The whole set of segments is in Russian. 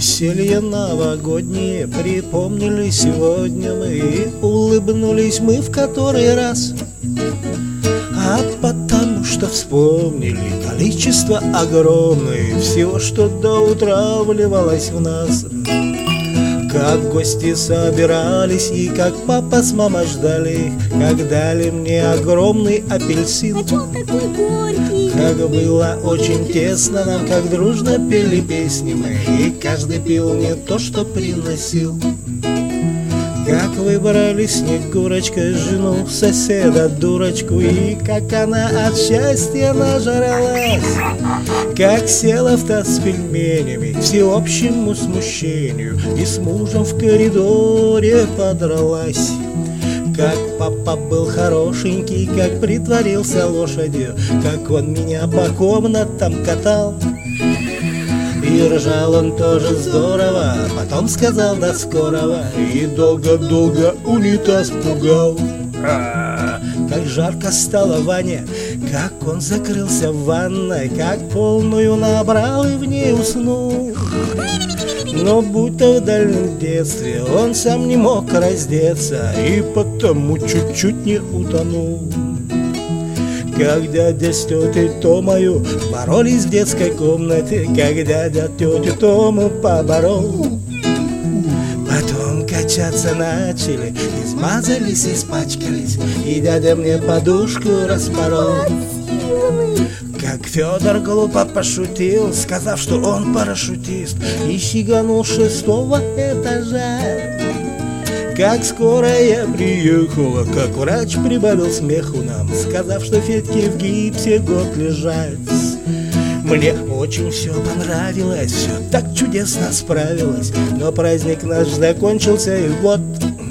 Веселье новогоднее припомнили сегодня мы, и улыбнулись мы в который раз. А потому что вспомнили количество огромное всего, что до утра вливалось в нас. Как гости собирались и как папа с мамой ждали, как дали мне огромный апельсин. А чё он такой горький? Как было очень тесно нам, как дружно пели песни мы, и каждый пил не то, что приносил. Как выбрали Снегурочка жену соседа дурочку, и как она от счастья нажралась, как села в таз с пельменями всеобщему смущению и с мужем в коридоре подралась. Как папа был хорошенький, как притворился лошадью, как он меня по комнатам катал. И ржал он тоже здорово, потом сказал до скорого, и долго-долго унитаз пугал. Как жарко стало Ване, как он закрылся в ванной, как полную набрал и в ней уснул. Но будто в дальнем детстве он сам не мог раздеться, и потому чуть-чуть не утонул. Как дядя с тетей Томою боролись в детской комнате, как дядя тетю Тому поборол. Потом качаться начали, измазались, испачкались, и дядя мне подушку распорол. Как Федор глупо пошутил, сказав, что он парашютист, и сиганул с 6-го этажа. Как скорая приехала, как врач прибавил смеху нам, сказав, что Федьке в гипсе год лежать. Мне очень все понравилось, все так чудесно справилось, но праздник наш закончился, и вот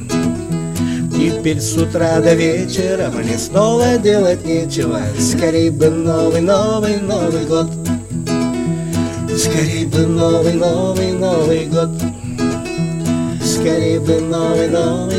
теперь с утра до вечера мне снова делать нечего. Скорей бы Новый год, скорей бы Новый год, скорей бы Новый